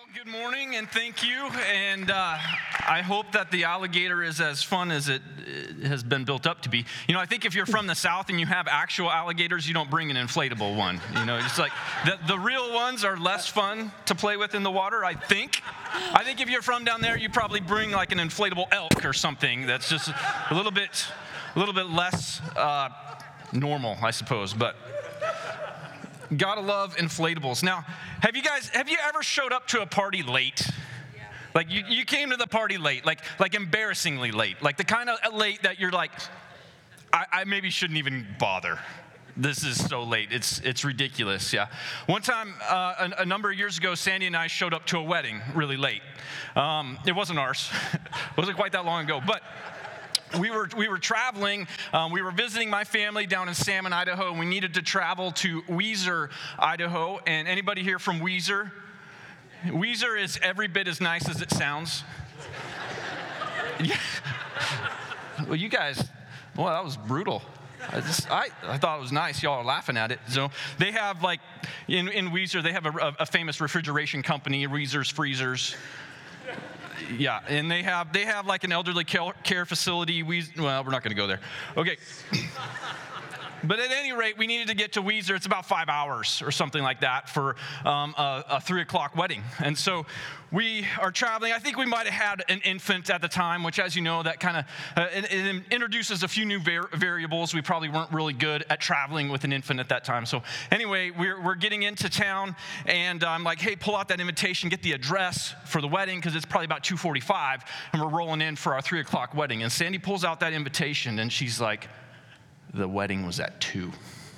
Good morning and thank you. And I hope that the alligator is as fun as it has been built up to be. You know, I think if you're from the South and you have actual alligators, you don't bring an inflatable one. You know, it's like the real ones are less fun to play with in the water, I think. I think if you're from down there, you probably bring like an inflatable elk or something that's just a little bit less normal, I suppose. But gotta love inflatables. Now, have you ever showed up to a party late? Yeah. Like you came to the party late, like embarrassingly late, like the kind of late that you're like, I maybe shouldn't even bother. This is so late. It's ridiculous. Yeah. One time, a number of years ago, Sandy and I showed up to a wedding really late. It wasn't ours. It wasn't quite that long ago, but we were traveling. We were visiting my family down in Salmon, Idaho, and we needed to travel to Weiser, Idaho. And anybody here from Weiser? Weiser is every bit as nice as it sounds. Yeah. Well, you guys, well, that was brutal. I thought it was nice. Y'all are laughing at it. So they have like in Weiser, they have a famous refrigeration company, Weiser's Freezers. Yeah, and they have like an elderly care facility. Well, we're not going to go there. Okay. But at any rate, we needed to get to Weiser. It's about 5 hours or something like that for a 3 o'clock wedding. And so we are traveling. I think we might have had an infant at the time, which, as you know, that kind of it introduces a few new variables. We probably weren't really good at traveling with an infant at that time. So anyway, we're getting into town, and I'm like, hey, pull out that invitation, get the address for the wedding, because it's probably about 2:45, and we're rolling in for our 3 o'clock wedding. And Sandy pulls out that invitation, and she's like, the wedding was at 2.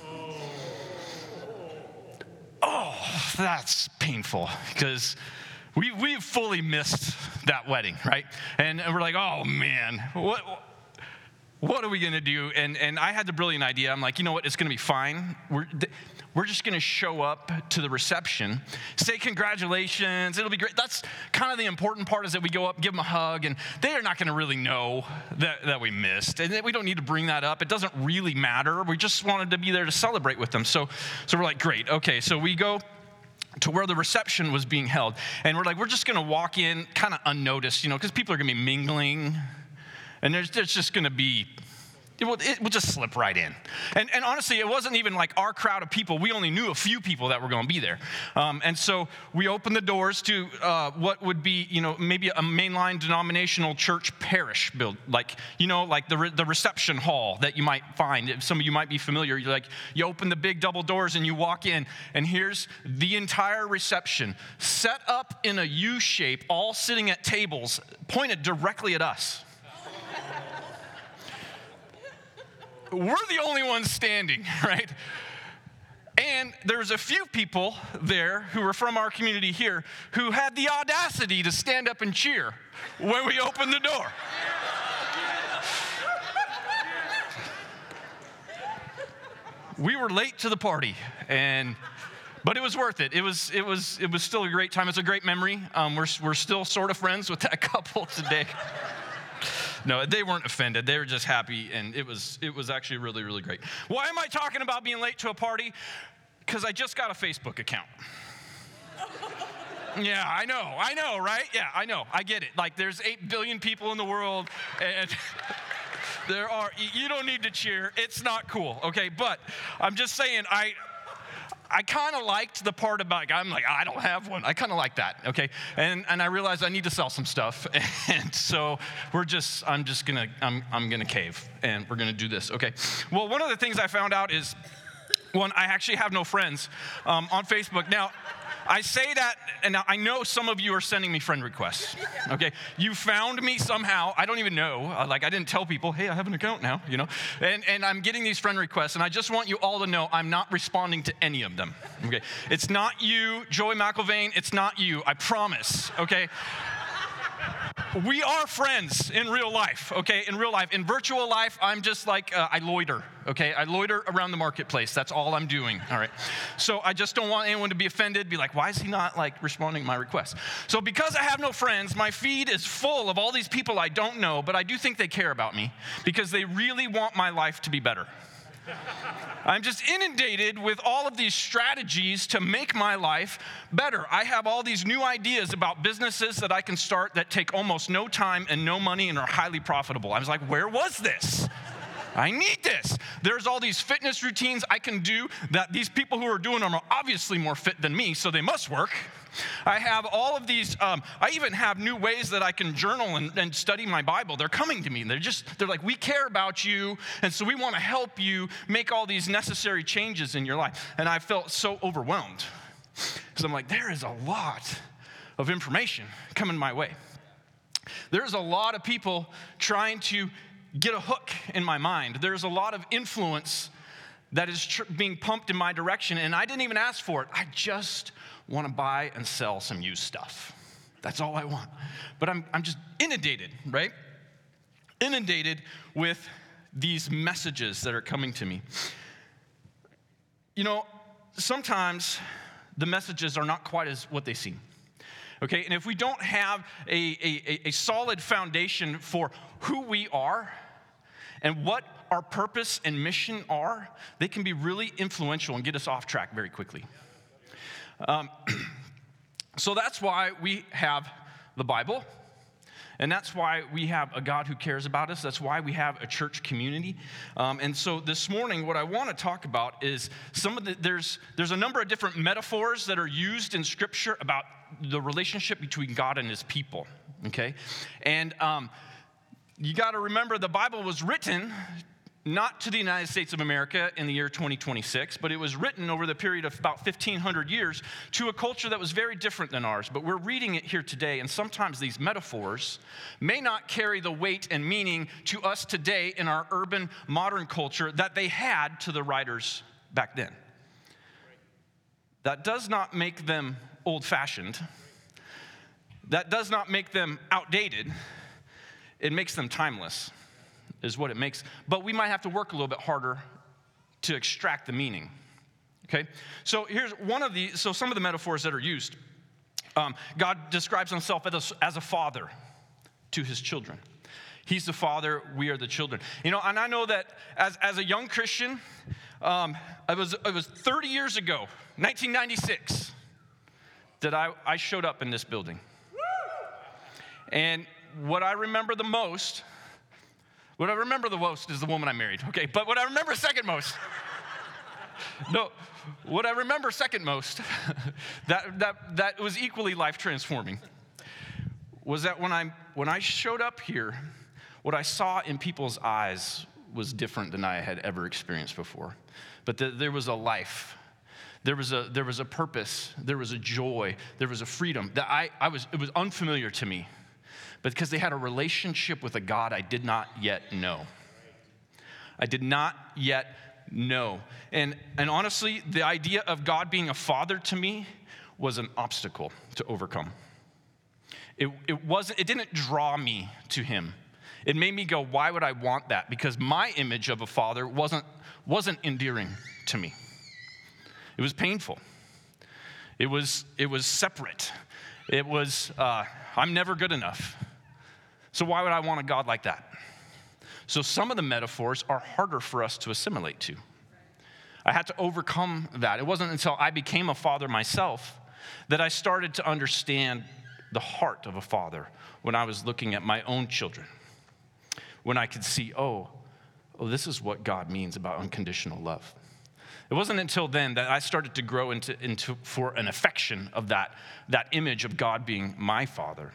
Oh, that's painful, because we've fully missed that wedding, right? And we're like, oh man, what are we gonna do? And I had the brilliant idea. I'm like, you know what? It's gonna be fine. We're just gonna show up to the reception, say congratulations. It'll be great. That's kind of the important part, is that we go up, give them a hug, and they are not gonna really know that we missed, and we don't need to bring that up. It doesn't really matter. We just wanted to be there to celebrate with them. So we're like, great, okay. So we go to where the reception was being held, and we're like, we're just gonna walk in kind of unnoticed, you know, because people are gonna be mingling. And there's just going to be, it will just slip right in. And honestly, it wasn't even like our crowd of people. We only knew a few people that were going to be there. And so we opened the doors to what would be, you know, maybe a mainline denominational church parish build, like, you know, like the reception hall that you might find. Some of you might be familiar. You're like, you open the big double doors and you walk in, and here's the entire reception set up in a U shape, all sitting at tables pointed directly at us. We're the only ones standing, right? And there's a few people there who were from our community here who had the audacity to stand up and cheer when we opened the door. We were late to the party, but it was worth it. It was still a great time. It's a great memory. We're still sort of friends with that couple today. No, they weren't offended. They were just happy, and it was actually really, really great. Why am I talking about being late to a party? Because I just got a Facebook account. Yeah, I know, right? Yeah, I know. I get it. Like, there's 8 billion people in the world, and you don't need to cheer. It's not cool, okay? But I'm just saying, I kind of liked the part about, I'm like, I don't have one. I kind of like that, okay? And I realized I need to sell some stuff. And so I'm gonna cave, and we're gonna do this, okay? Well, one of the things I found out is, one, I actually have no friends on Facebook. Now, I say that, and now I know some of you are sending me friend requests, okay? You found me somehow. I don't even know. Like, I didn't tell people, hey, I have an account now, you know? And I'm getting these friend requests, and I just want you all to know I'm not responding to any of them, okay? It's not you, Joey McIlvain. It's not you. I promise, okay? We are friends in real life, okay? In real life. In virtual life, I'm just like, I loiter, okay? I loiter around the marketplace. That's all I'm doing, all right? So I just don't want anyone to be offended, be like, why is he not, like, responding to my requests? So because I have no friends, my feed is full of all these people I don't know, but I do think they care about me because they really want my life to be better. I'm just inundated with all of these strategies to make my life better. I have all these new ideas about businesses that I can start that take almost no time and no money and are highly profitable. I was like, where was this? I need this. There's all these fitness routines I can do that these people who are doing them are obviously more fit than me, so they must work. I have all of these, I even have new ways that I can journal and study my Bible. They're coming to me. They're like, we care about you, and so we want to help you make all these necessary changes in your life. And I felt so overwhelmed because I'm like, there is a lot of information coming my way. There's a lot of people trying to get a hook in my mind. There's a lot of influence that is being pumped in my direction, and I didn't even ask for it. I just want to buy and sell some used stuff. That's all I want. But I'm just inundated, right? Inundated with these messages that are coming to me. You know, sometimes the messages are not quite as what they seem. Okay, and if we don't have a solid foundation for who we are and what our purpose and mission are, they can be really influential and get us off track very quickly. So that's why we have the Bible, and that's why we have a God who cares about us. That's why we have a church community. And so this morning, what I want to talk about is there's a number of different metaphors that are used in Scripture about the relationship between God and his people, okay? And you got to remember the Bible was written not to the United States of America in the year 2026, but it was written over the period of about 1,500 years to a culture that was very different than ours. But we're reading it here today, and sometimes these metaphors may not carry the weight and meaning to us today in our urban modern culture that they had to the writers back then. That does not make them old-fashioned. That does not make them outdated. It makes them timeless, is what it makes. But we might have to work a little bit harder to extract the meaning, okay? So here's some of the metaphors that are used. God describes himself as a father to his children. He's the father, we are the children. You know, and I know that as a young Christian, it was 30 years ago, 1996, that I showed up in this building. And what I remember the most is the woman I married, okay? But what I remember second most, that was equally life-transforming, was that when I showed up here, what I saw in people's eyes was different than I had ever experienced before. But there was a life. There was a purpose. There was a joy. There was a freedom that it was unfamiliar to me. But because they had a relationship with a God I did not yet know. I did not yet know. And honestly, the idea of God being a father to me was an obstacle to overcome. It didn't draw me to him. It made me go, why would I want that? Because my image of a father wasn't endearing to me. It was painful. It was separate. It was, I'm never good enough. So why would I want a God like that? So some of the metaphors are harder for us to assimilate to. I had to overcome that. It wasn't until I became a father myself that I started to understand the heart of a father when I was looking at my own children. When I could see, oh, this is what God means about unconditional love. It wasn't until then that I started to grow into for an affection of that image of God being my father.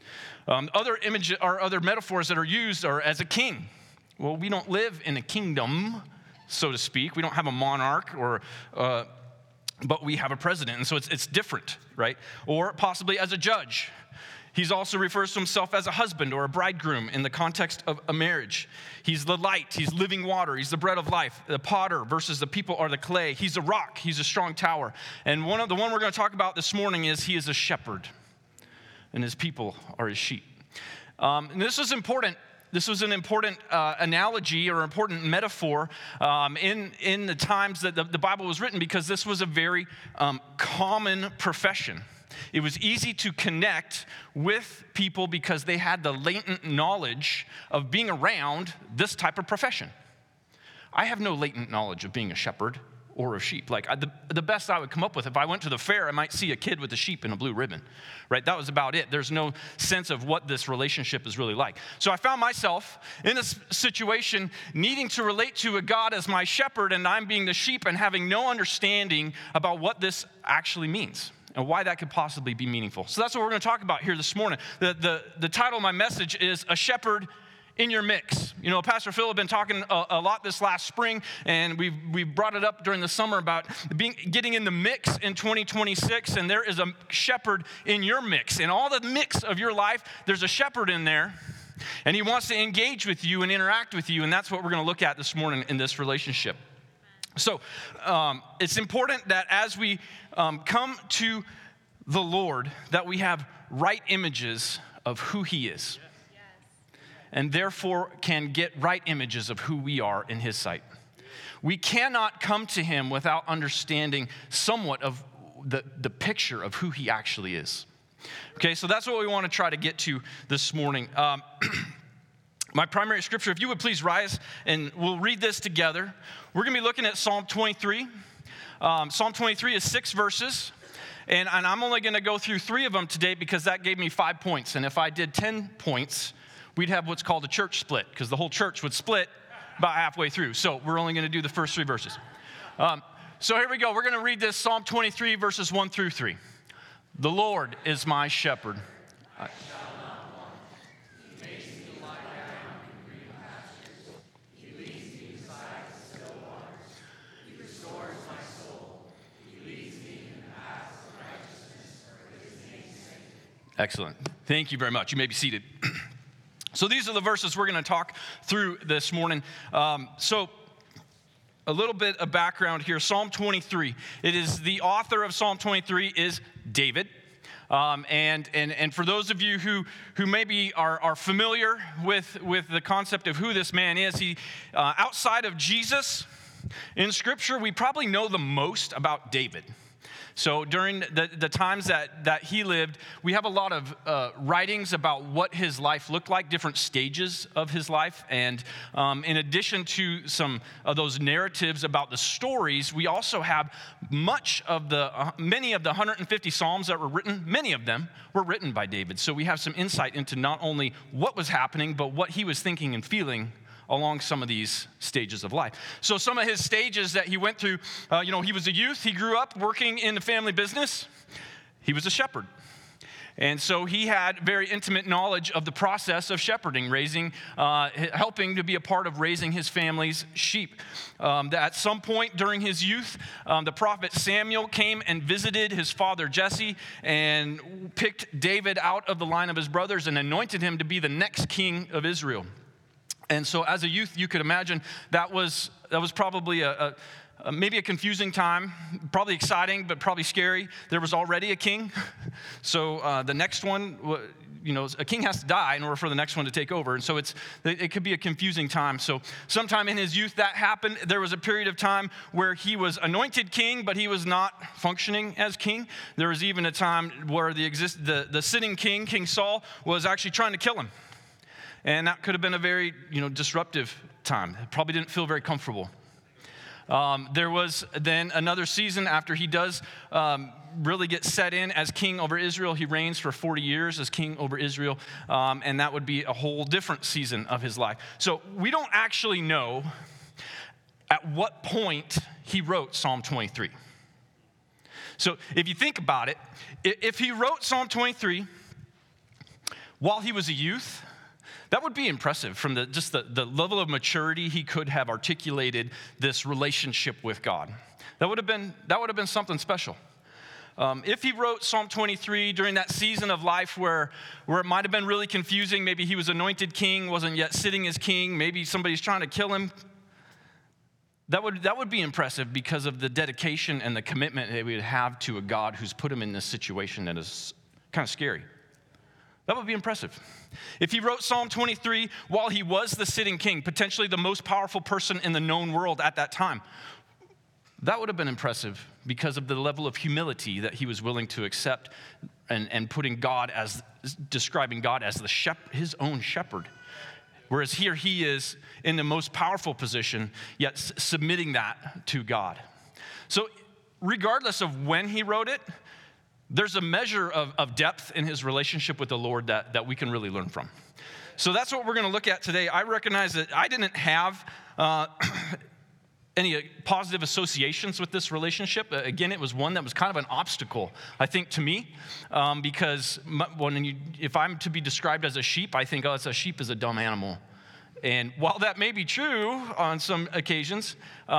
Other metaphors that are used are as a king. Well, we don't live in a kingdom, so to speak. We don't have a monarch, but we have a president, and so it's different, right? Or possibly as a judge. He also refers to himself as a husband or a bridegroom in the context of a marriage. He's the light. He's living water. He's the bread of life. The potter versus the people are the clay. He's a rock. He's a strong tower. And the one we're going to talk about this morning is he is a shepherd, and his people are his sheep. And this is important. This was an important analogy or important metaphor in the times that the Bible was written, because this was a very common profession. It was easy to connect with people because they had the latent knowledge of being around this type of profession. I have no latent knowledge of being a shepherd or of sheep. Like the best I would come up with, if I went to the fair, I might see a kid with a sheep and a blue ribbon, right? That was about it. There's no sense of what this relationship is really like. So I found myself in a situation needing to relate to a God as my shepherd, and I'm being the sheep and having no understanding about what this actually means and why that could possibly be meaningful. So that's what we're going to talk about here this morning. The title of my message is A Shepherd in Your Mix. You know, Pastor Phil had been talking a lot this last spring, and we brought it up during the summer about getting in the mix in 2026, and there is a shepherd in your mix. In all the mix of your life, there's a shepherd in there, and he wants to engage with you and interact with you, and that's what we're going to look at this morning in this relationship. So it's important that as we come to the Lord, that we have right images of who he is, and therefore can get right images of who we are in his sight. We cannot come to him without understanding somewhat of the picture of who he actually is. Okay, so that's what we want to try to get to this morning. My primary scripture, if you would please rise, and we'll read this together. We're going to be looking at Psalm 23. Psalm 23 is 6 verses, and I'm only going to go through 3 of them today because that gave me 5 points. And if I did 10 points, we'd have what's called a church split, because the whole church would split about halfway through. So we're only going to do the first 3 verses. So here we go. We're going to read this Psalm 23, verses 1 through 3. The Lord is my shepherd. Excellent. Thank you very much. You may be seated. So these are the verses we're going to talk through this morning. So a little bit of background here. Psalm 23. It is the author of Psalm 23 is David. And for those of you who maybe are familiar with the concept of who this man is, he outside of Jesus in Scripture, we probably know the most about David. So during the times that he lived, we have a lot of writings about what his life looked like, different stages of his life. And in addition to some of those narratives about the stories, we also have many of the 150 Psalms that were written, many of them were written by David. So we have some insight into not only what was happening, but what he was thinking and feeling along some of these stages of life. So some of his stages that he went through, he was a youth. He grew up working in the family business. He was a shepherd. And so he had very intimate knowledge of the process of shepherding, helping to be a part of raising his family's sheep. At some point during his youth, the prophet Samuel came and visited his father Jesse and picked David out of the line of his brothers and anointed him to be the next king of Israel. And so as a youth, you could imagine that was probably maybe a confusing time, probably exciting, but probably scary. There was already a king. So the next one, a king has to die in order for the next one to take over. And so it could be a confusing time. So sometime in his youth that happened. There was a period of time where he was anointed king, but he was not functioning as king. There was even a time where the sitting king, King Saul, was actually trying to kill him. And that could have been a very, disruptive time. It probably didn't feel very comfortable. There was then another season after he does really get set in as king over Israel. He reigns for 40 years as king over Israel, and that would be a whole different season of his life. So we don't actually know at what point he wrote Psalm 23. So if you think about it, if he wrote Psalm 23 while he was a youth, that would be impressive from the level of maturity he could have articulated this relationship with God. That would have been something special. If he wrote Psalm 23 during that season of life where it might have been really confusing, maybe he was anointed king, wasn't yet sitting as king, maybe somebody's trying to kill him, that would be impressive because of the dedication and the commitment that we would have to a God who's put him in this situation that is kind of scary. That would be impressive. If he wrote Psalm 23 while he was the sitting king, potentially the most powerful person in the known world at that time, that would have been impressive because of the level of humility that he was willing to accept and describing God as his own shepherd. Whereas here he is in the most powerful position, yet submitting that to God. So regardless of when he wrote it, there's a measure of depth in his relationship with the Lord that we can really learn from. So that's what we're going to look at today. I recognize that I didn't have any positive associations with this relationship. Again, it was one that was kind of an obstacle, I think, to me, because if I'm to be described as a sheep, I think, a sheep is a dumb animal. And while that may be true on some occasions,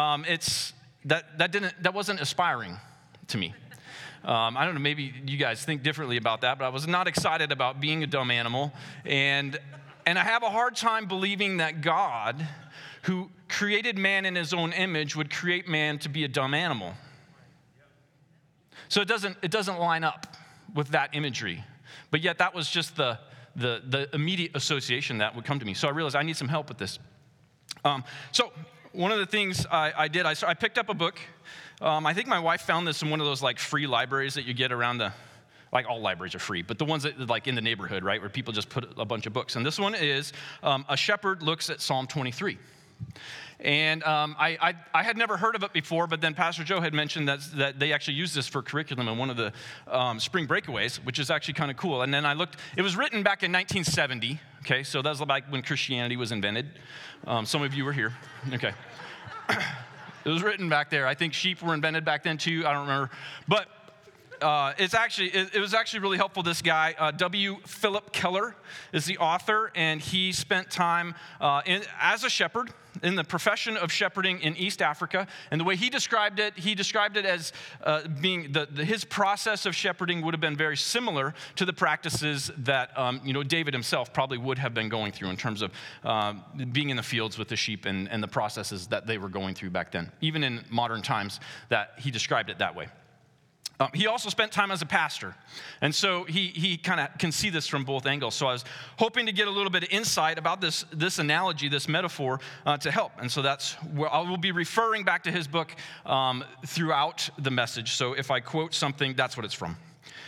that wasn't aspiring to me. I don't know, maybe you guys think differently about that, but I was not excited about being a dumb animal. And I have a hard time believing that God, who created man in his own image, would create man to be a dumb animal. So it doesn't line up with that imagery. But yet that was just the immediate association that would come to me. So I realized I need some help with this. So one of the things I did, I picked up a book. I think my wife found this in one of those like free libraries that you get around like all libraries are free, but the ones that like in the neighborhood, right, where people just put a bunch of books. And this one is A Shepherd Looks at Psalm 23. And I had never heard of it before, but then Pastor Joe had mentioned that they actually use this for curriculum in one of the spring breakaways, which is actually kind of cool. And then I looked, it was written back in 1970, okay, so that was like when Christianity was invented. Some of you were here, okay. It was written back there. I think sheep were invented back then too, I don't remember. But it was actually really helpful. This guy, W. Philip Keller, is the author, and he spent time as a shepherd in the profession of shepherding in East Africa. And the way he described it as being his process of shepherding would have been very similar to the practices that David himself probably would have been going through in terms of being in the fields with the sheep and the processes that they were going through back then, even in modern times. That he described it that way. He also spent time as a pastor, and so he kind of can see this from both angles. So I was hoping to get a little bit of insight about this analogy, this metaphor, to help. And so that's where I will be referring back to his book throughout the message. So if I quote something, that's what it's from.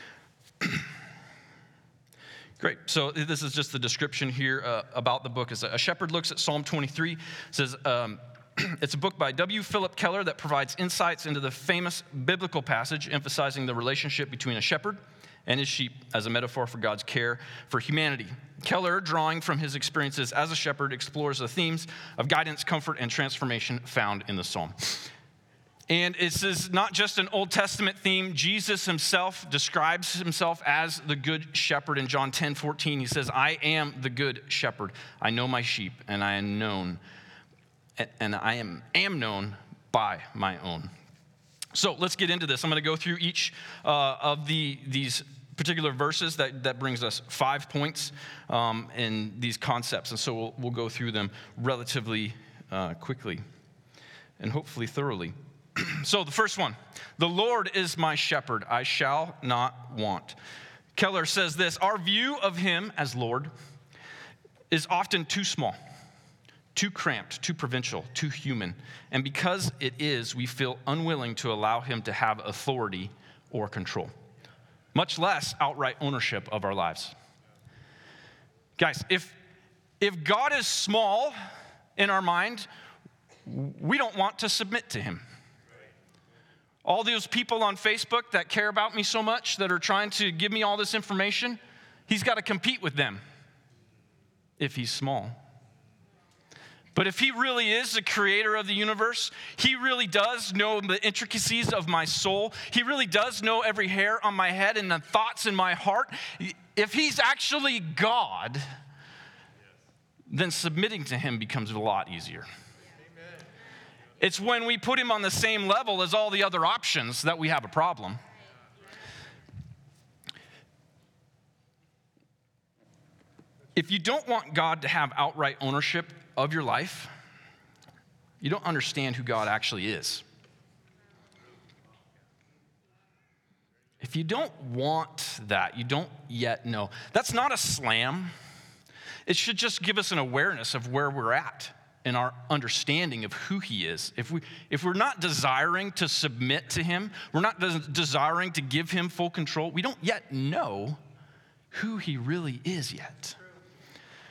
Great. So this is just the description here about the book. A shepherd looks at Psalm 23. It says, it's a book by W. Philip Keller that provides insights into the famous biblical passage emphasizing the relationship between a shepherd and his sheep as a metaphor for God's care for humanity. Keller, drawing from his experiences as a shepherd, explores the themes of guidance, comfort, and transformation found in the psalm. And this is not just an Old Testament theme. Jesus himself describes himself as the good shepherd. In John 10:14, he says, I am the good shepherd. I know my sheep, and I am known known by my own. So let's get into this. I'm going to go through each of these particular verses. That brings us 5 points in these concepts. And so we'll go through them relatively quickly and hopefully thoroughly. So the first one, the Lord is my shepherd, I shall not want. Keller says this, our view of him as Lord is often too small, too cramped, too provincial, too human. And because it is, we feel unwilling to allow him to have authority or control, much less outright ownership of our lives. Guys, if God is small in our mind, we don't want to submit to him. All those people on Facebook that care about me so much, that are trying to give me all this information, he's got to compete with them if he's small. But if he really is the creator of the universe, he really does know the intricacies of my soul. He really does know every hair on my head and the thoughts in my heart. If he's actually God, then submitting to him becomes a lot easier. Amen. It's when we put him on the same level as all the other options that we have a problem. If you don't want God to have outright ownership of your life, you don't understand who God actually is. If you don't want that, you don't yet know. That's not a slam. It should just give us an awareness of where we're at in our understanding of who he is. If we're not desiring to submit to him, we're not desiring to give him full control, we don't yet know who he really is yet.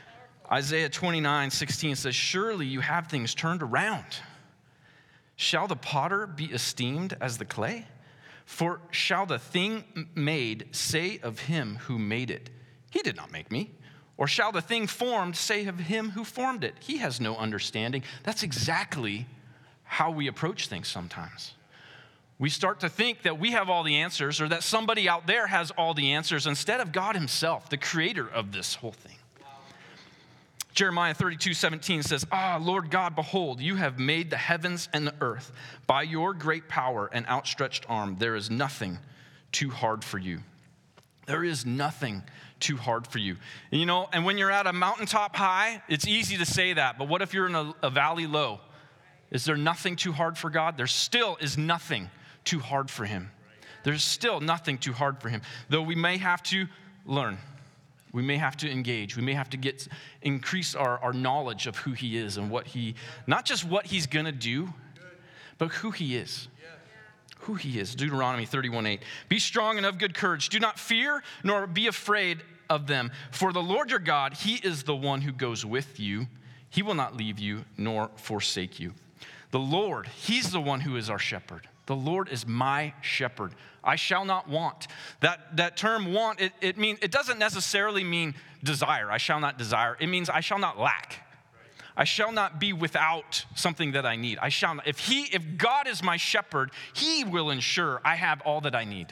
Isaiah 29:16 says, surely you have things turned around. Shall the potter be esteemed as the clay? For shall the thing made say of him who made it, he did not make me? Or shall the thing formed say of him who formed it, he has no understanding? That's exactly how we approach things sometimes. We start to think that we have all the answers or that somebody out there has all the answers instead of God himself, the creator of this whole thing. Jeremiah 32:17 says, Lord God, behold, you have made the heavens and the earth. By your great power and outstretched arm, there is nothing too hard for you. There is nothing too hard for you. And when you're at a mountaintop high, it's easy to say that. But what if you're in a valley low? Is there nothing too hard for God? There still is nothing too hard for him. There's still nothing too hard for him. Though we may have to learn. We may have to engage. We may have to increase our knowledge of who he is and not just what he's going to do, but who he is. Who he is. Deuteronomy 31:8. Be strong and of good courage. Do not fear nor be afraid of them. For the Lord your God, he is the one who goes with you. He will not leave you nor forsake you. The Lord, he's the one who is our shepherd. The Lord is my shepherd. I shall not want. That term want, it doesn't necessarily mean desire. I shall not desire. It means I shall not lack. I shall not be without something that I need. I shall not. If God is my shepherd, he will ensure I have all that I need.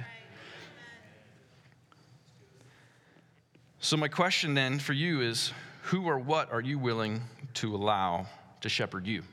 So my question then for you is, who or what are you willing to allow to shepherd you?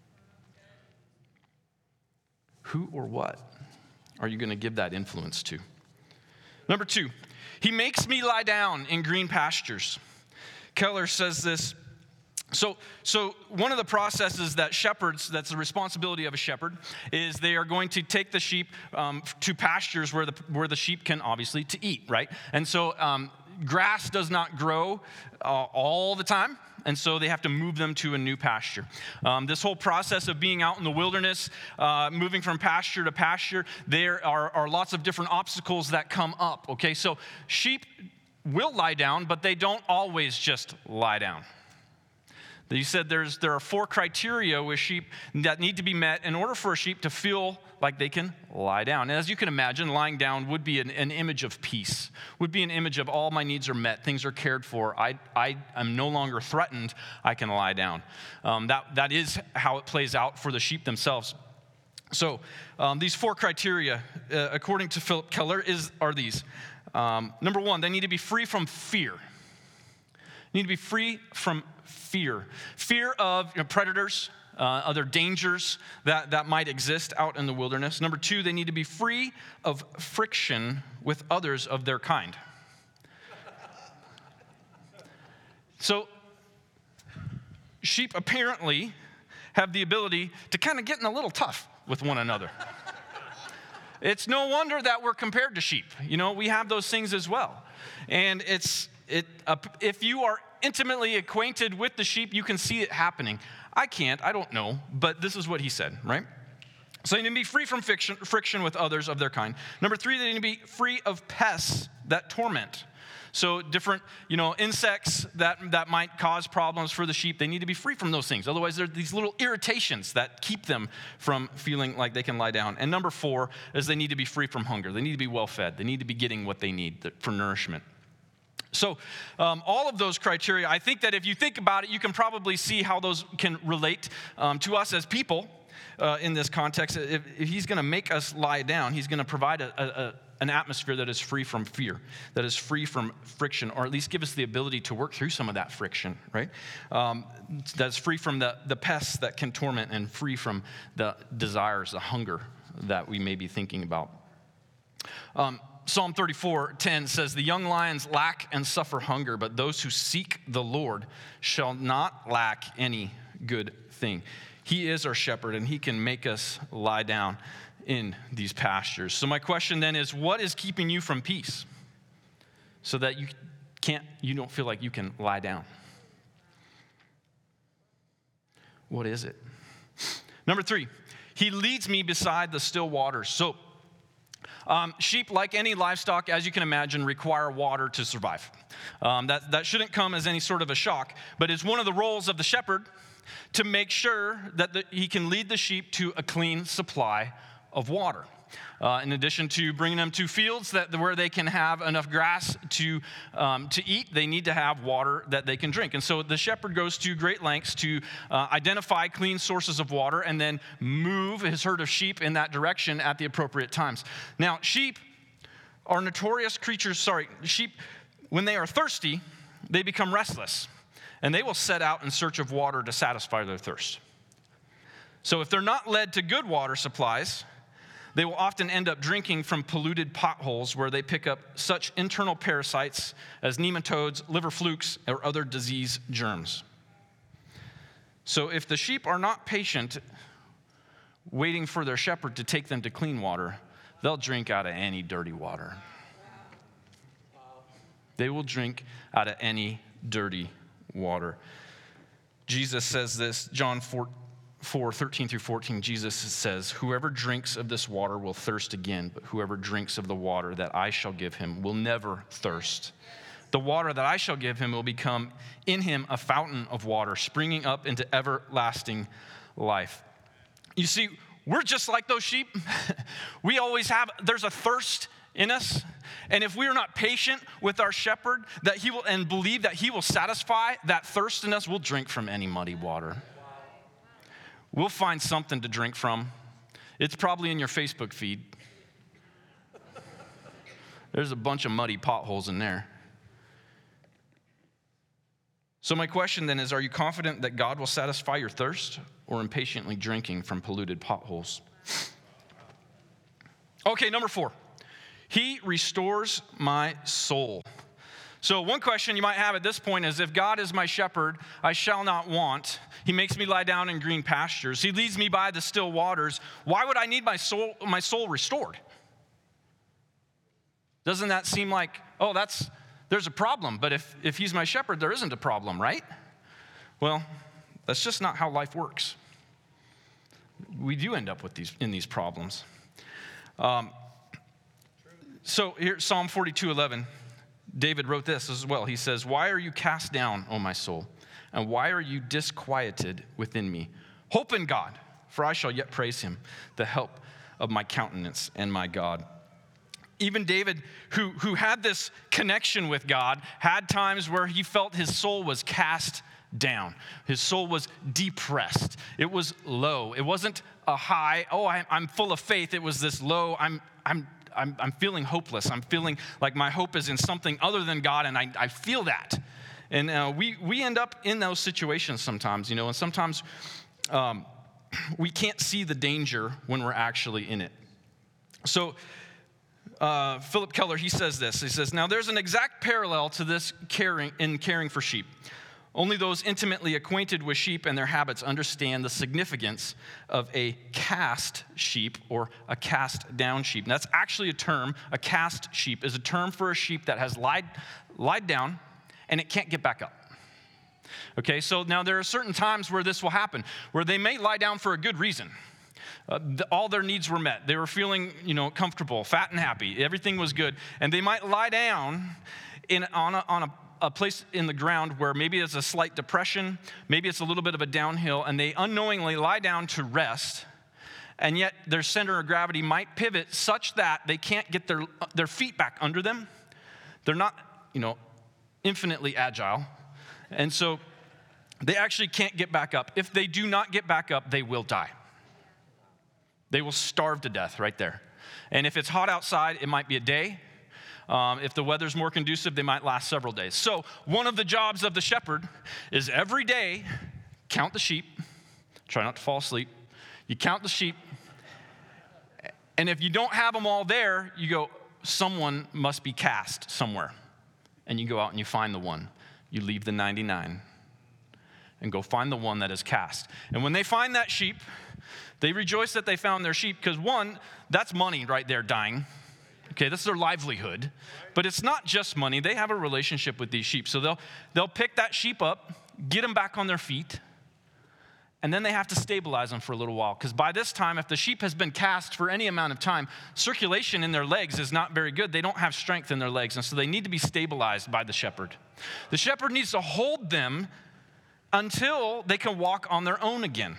Who or what are you going to give that influence to? Number 2, he makes me lie down in green pastures. Keller says this. So one of the processes that shepherds, that's the responsibility of a shepherd, is they are going to take the sheep to pastures where the sheep can obviously to eat, right? And so grass does not grow all the time. And so they have to move them to a new pasture. This whole process of being out in the wilderness, moving from pasture to pasture, there are lots of different obstacles that come up, okay? So sheep will lie down, but they don't always just lie down. You said there are 4 criteria with sheep that need to be met in order for a sheep to feel like they can lie down. And as you can imagine, lying down would be an image of peace, would be an image of all my needs are met, things are cared for, I am no longer threatened, I can lie down. That is how it plays out for the sheep themselves. So these 4 criteria, according to Philip Keller, are these. Number 1, they need to be free from fear. Need to be free from fear. Fear of predators, other dangers that might exist out in the wilderness. Number 2, they need to be free of friction with others of their kind. So, sheep apparently have the ability to kind of get in a little tough with one another. It's no wonder that we're compared to sheep. We have those things as well. And if you are intimately acquainted with the sheep, you can see it happening. I can't, I don't know, but this is what he said, right? So they need to be free from friction with others of their kind. Number 3, they need to be free of pests that torment. So different, insects that might cause problems for the sheep, they need to be free from those things. Otherwise, there are these little irritations that keep them from feeling like they can lie down. And number 4 is they need to be free from hunger. They need to be well fed. They need to be getting what they need for nourishment. So all of those criteria, I think that if you think about it, you can probably see how those can relate to us as people in this context. If he's going to make us lie down, he's going to provide an atmosphere that is free from fear, that is free from friction, or at least give us the ability to work through some of that friction, right? That's free from the pests that can torment and free from the desires, the hunger that we may be thinking about. Psalm 34:10 says, the young lions lack and suffer hunger, but those who seek the Lord shall not lack any good thing. He is our shepherd, and he can make us lie down in these pastures. So my question then is, what is keeping you from peace so that you don't feel like you can lie down? What is it? Number 3, he leads me beside the still waters. So Sheep, like any livestock, as you can imagine, require water to survive. That shouldn't come as any sort of a shock, but it's one of the roles of the shepherd to make sure that he can lead the sheep to a clean supply of water. In addition to bringing them to fields where they can have enough grass to eat, they need to have water that they can drink. And so the shepherd goes to great lengths to identify clean sources of water and then move his herd of sheep in that direction at the appropriate times. Now, sheep are notorious creatures. Sheep, when they are thirsty, they become restless, and they will set out in search of water to satisfy their thirst. So if they're not led to good water supplies, they will often end up drinking from polluted potholes where they pick up such internal parasites as nematodes, liver flukes, or other disease germs. So if the sheep are not patient, waiting for their shepherd to take them to clean water, they'll drink out of any dirty water. They will drink out of any dirty water. Jesus says this, John 4:13-14, Jesus says, "Whoever drinks of this water will thirst again, but whoever drinks of the water that I shall give him will never thirst. The water that I shall give him will become in him a fountain of water, springing up into everlasting life." You see, we're just like those sheep. We always there's a thirst in us. And if we are not patient with our shepherd and believe that he will satisfy that thirst in us, we'll drink from any muddy water. We'll find something to drink from. It's probably in your Facebook feed. There's a bunch of muddy potholes in there. So my question then is, are you confident that God will satisfy your thirst, or impatiently drinking from polluted potholes? Okay, number 4. He restores my soul. So one question you might have at this point is, if God is my shepherd, I shall not want. He makes me lie down in green pastures. He leads me by the still waters. Why would I need my soul restored? Doesn't that seem like, there's a problem, but if he's my shepherd, there isn't a problem, right? Well, that's just not how life works. We do end up in these problems. So here, Psalm 42:11. David wrote this as well. He says, "Why are you cast down, O my soul? And why are you disquieted within me? Hope in God, for I shall yet praise him, the help of my countenance and my God." Even David, who had this connection with God, had times where he felt his soul was cast down. His soul was depressed. It was low. It wasn't a high, I'm full of faith. It was this low, I'm feeling hopeless. I'm feeling like my hope is in something other than God, and I feel that. And we end up in those situations sometimes, and sometimes we can't see the danger when we're actually in it. So Philip Keller, he says this. He says, "Now there's an exact parallel to this caring for sheep. Only those intimately acquainted with sheep and their habits understand the significance of a cast sheep or a cast down sheep." And that's actually a term. A cast sheep is a term for a sheep that has lied down and it can't get back up. Okay, so now there are certain times where this will happen, where they may lie down for a good reason. All their needs were met. They were feeling, comfortable, fat and happy. Everything was good. And they might lie down on a place in the ground where maybe it's a slight depression, maybe it's a little bit of a downhill, and they unknowingly lie down to rest, and yet their center of gravity might pivot such that they can't get their feet back under them. They're not, infinitely agile, and so they actually can't get back up. If they do not get back up, they will die. They will starve to death right there. And if it's hot outside, it might be a day. If the weather's more conducive, they might last several days. So one of the jobs of the shepherd is every day, count the sheep. Try not to fall asleep. You count the sheep. And if you don't have them all there, you go, someone must be cast somewhere. And you go out and you find the one. You leave the 99 and go find the one that is cast. And when they find that sheep, they rejoice that they found their sheep, because one, that's money right there dying. Okay, that's their livelihood. But it's not just money. They have a relationship with these sheep. So they'll pick that sheep up, get them back on their feet, and then they have to stabilize them for a little while. Because by this time, if the sheep has been cast for any amount of time, circulation in their legs is not very good. They don't have strength in their legs, and so they need to be stabilized by the shepherd. The shepherd needs to hold them until they can walk on their own again.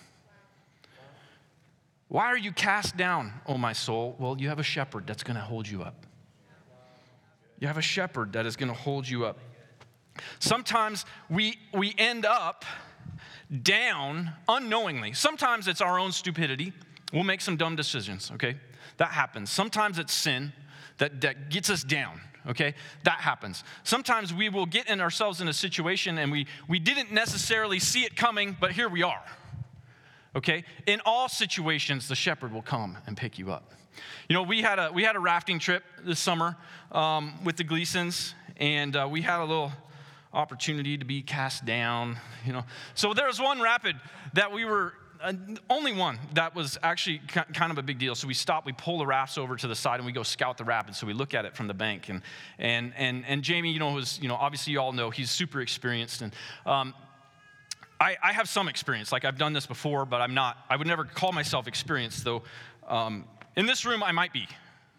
Why are you cast down, O my soul? Well, you have a shepherd that's going to hold you up. You have a shepherd that is going to hold you up. Sometimes we end up down unknowingly. Sometimes it's our own stupidity. We'll make some dumb decisions, okay? That happens. Sometimes it's sin that gets us down, okay? That happens. Sometimes we will get ourselves in a situation and we didn't necessarily see it coming, but here we are, okay? In all situations, the shepherd will come and pick you up. You know, we had a rafting trip this summer with the Gleasons, and we had a little opportunity to be cast down, you know. So there was one rapid that we were, only one that was actually kind of a big deal. So we stopped, we pull the rafts over to the side, and we go scout the rapids. So we look at it from the bank, and Jamie, you know, obviously you all know he's super experienced, and I have some experience. Like I've done this before, but I would never call myself experienced, though. In this room, I might be.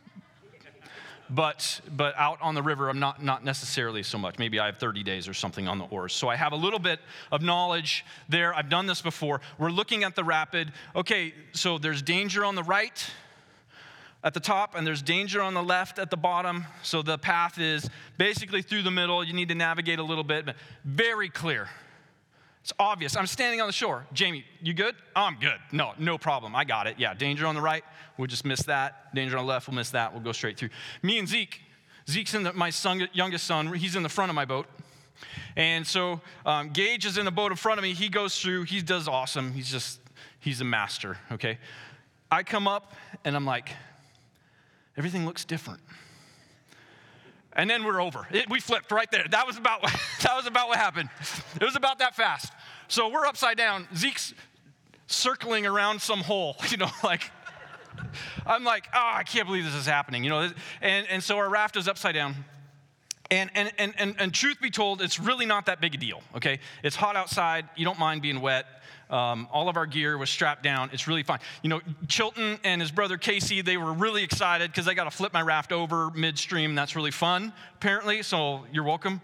But out on the river, I'm not necessarily so much. Maybe I have 30 days or something on the oars. So I have a little bit of knowledge there. I've done this before. We're looking at the rapid. Okay, so there's danger on the right at the top, and there's danger on the left at the bottom. So the path is basically through the middle. You need to navigate a little bit, but very clear. It's obvious. I'm standing on the shore. Jamie, you good? Oh, I'm good. No problem. I got it. Yeah, danger on the right. We'll just miss that. Danger on the left. We'll miss that. We'll go straight through. Me and Zeke's my youngest son. He's in the front of my boat. And so Gage is in the boat in front of me. He goes through. He does awesome. He's a master, okay? I come up, and I'm like, everything looks different. And then we're over. We flipped right there. That was about what happened. It was about that fast. So we're upside down. Zeke's circling around some hole, you know, like, I'm like, I can't believe this is happening, you know. And so our raft is upside down. And truth be told, it's really not that big a deal, okay? It's hot outside. You don't mind being wet. All of our gear was strapped down. It's really fine. You know, Chilton and his brother Casey, they were really excited because I got to flip my raft over midstream. That's really fun, apparently, so you're welcome.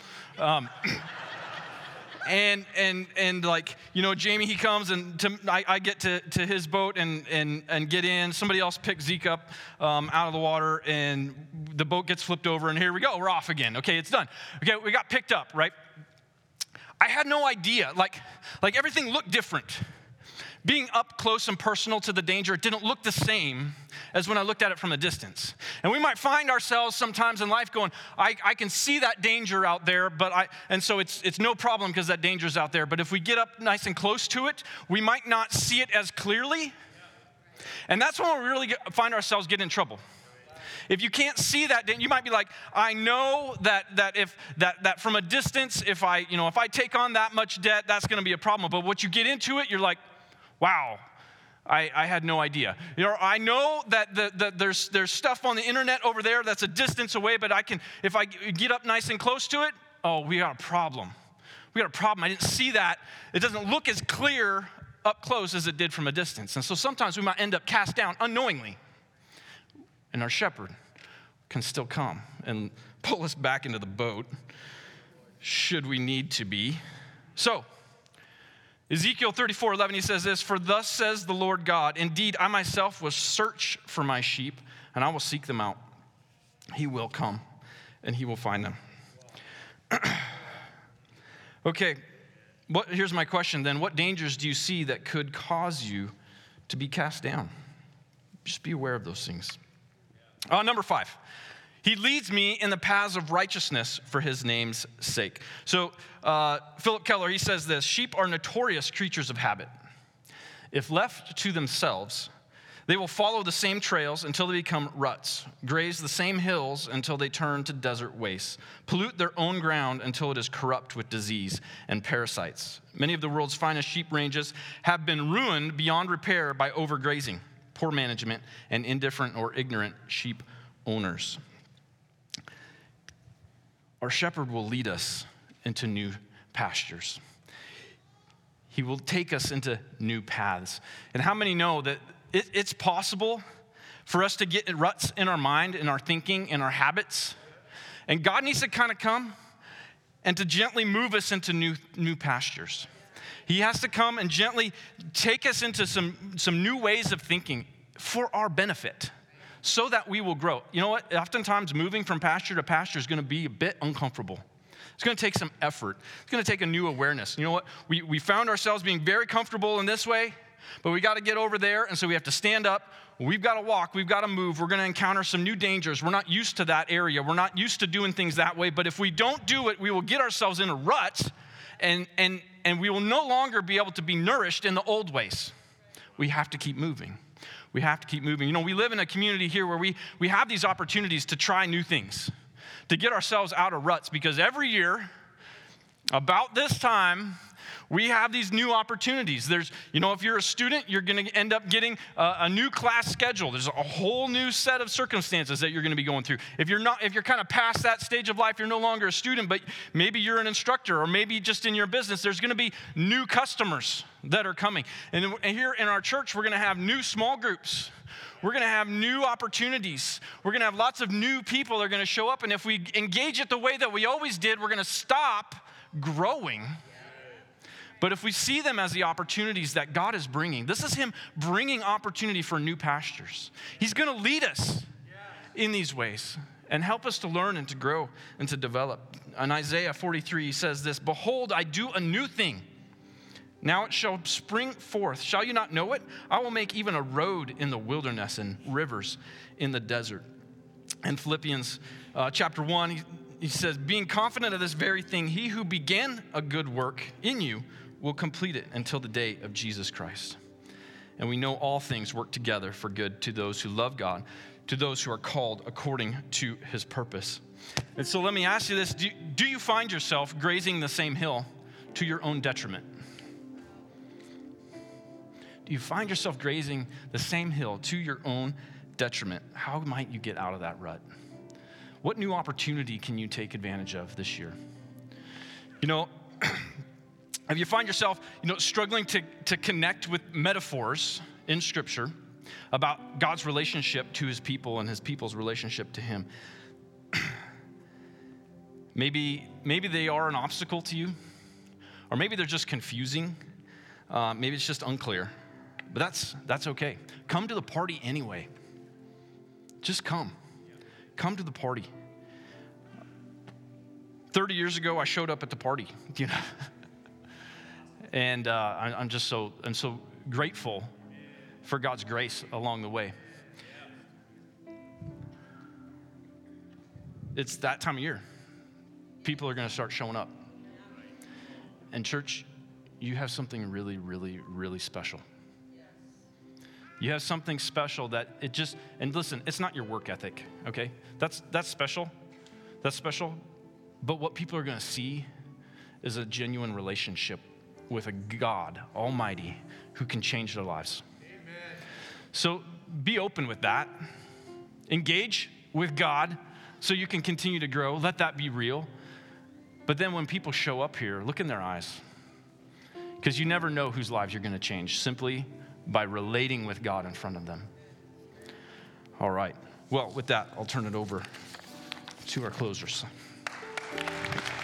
And like, you know, Jamie, he comes, and I get to his boat and get in. Somebody else picks Zeke up out of the water, and the boat gets flipped over, and here we go. We're off again. Okay, it's done. Okay, we got picked up, right? I had no idea. Like everything looked different. Being up close and personal to the danger, it didn't look the same as when I looked at it from a distance. And we might find ourselves sometimes in life going, I can see that danger out there, and so it's no problem because that danger's out there. But if we get up nice and close to it, we might not see it as clearly. And that's when we really find ourselves getting in trouble. If you can't see that, you might be like, I know that from a distance, if I take on that much debt, that's going to be a problem. But once you get into it, you're like, wow, I had no idea. You know, I know that there's stuff on the internet over there that's a distance away, but if I get up nice and close to it, oh, we got a problem. We got a problem. I didn't see that. It doesn't look as clear up close as it did from a distance. And so sometimes we might end up cast down unknowingly. And our shepherd can still come and pull us back into the boat should we need to be. So, Ezekiel 34:11, he says this, "For thus says the Lord God, indeed, I myself will search for my sheep, and I will seek them out. He will come, and he will find them." Okay, here's my question then. What dangers do you see that could cause you to be cast down? Just be aware of those things. Number 5, he leads me in the paths of righteousness for his name's sake. So Philip Keller, he says this, sheep are notorious creatures of habit. If left to themselves, they will follow the same trails until they become ruts, graze the same hills until they turn to desert wastes, pollute their own ground until it is corrupt with disease and parasites. Many of the world's finest sheep ranges have been ruined beyond repair by overgrazing, poor management, and indifferent or ignorant sheep owners. Our shepherd will lead us into new pastures. He will take us into new paths. And how many know that it's possible for us to get in ruts in our mind, in our thinking, in our habits? And God needs to kind of come and to gently move us into new pastures. He has to come and gently take us into some new ways of thinking for our benefit so that we will grow. You know what? Oftentimes moving from pasture to pasture is going to be a bit uncomfortable. It's going to take some effort. It's going to take a new awareness. You know what? We found ourselves being very comfortable in this way, but we got to get over there, and so we have to stand up. We've got to walk. We've got to move. We're going to encounter some new dangers. We're not used to that area. We're not used to doing things that way, but if we don't do it, we will get ourselves in a rut, and we will no longer be able to be nourished in the old ways. We have to keep moving. We have to keep moving. You know, we live in a community here where we have these opportunities to try new things, to get ourselves out of ruts, because every year, about this time, we have these new opportunities. There's, you know, if you're a student, you're going to end up getting a new class schedule. There's a whole new set of circumstances that you're going to be going through. If you're kind of past that stage of life, you're no longer a student, but maybe you're an instructor, or maybe just in your business, there's going to be new customers that are coming. And here in our church, we're going to have new small groups. We're going to have new opportunities. We're going to have lots of new people that are going to show up. And if we engage it the way that we always did, we're going to stop growing. But if we see them as the opportunities that God is bringing, this is him bringing opportunity for new pastures. He's going to lead us in these ways and help us to learn and to grow and to develop. In Isaiah 43, he says this, "Behold, I do a new thing. Now it shall spring forth. Shall you not know it? I will make even a road in the wilderness and rivers in the desert." In Philippians chapter 1, he says, "Being confident of this very thing, he who began a good work in you will complete it until the day of Jesus Christ. And we know all things work together for good to those who love God, to those who are called according to his purpose." And so let me ask you this. Do you find yourself grazing the same hill to your own detriment? Do you find yourself grazing the same hill to your own detriment? How might you get out of that rut? What new opportunity can you take advantage of this year? You know, if you find yourself, struggling to connect with metaphors in Scripture about God's relationship to his people and his people's relationship to him, maybe they are an obstacle to you, or maybe they're just confusing. Maybe it's just unclear. But that's okay. Come to the party anyway. Just come. Come to the party. 30 years ago, I showed up at the party, and I'm so grateful for God's grace along the way. It's that time of year. People are going to start showing up. And church, you have something really, really, really special. You have something special that and listen, it's not your work ethic, okay? That's special. That's special. But what people are going to see is a genuine relationship with a God Almighty who can change their lives. Amen. So be open with that. Engage with God so you can continue to grow. Let that be real. But then when people show up here, look in their eyes. Because you never know whose lives you're going to change simply by relating with God in front of them. All right. Well, with that, I'll turn it over to our closers.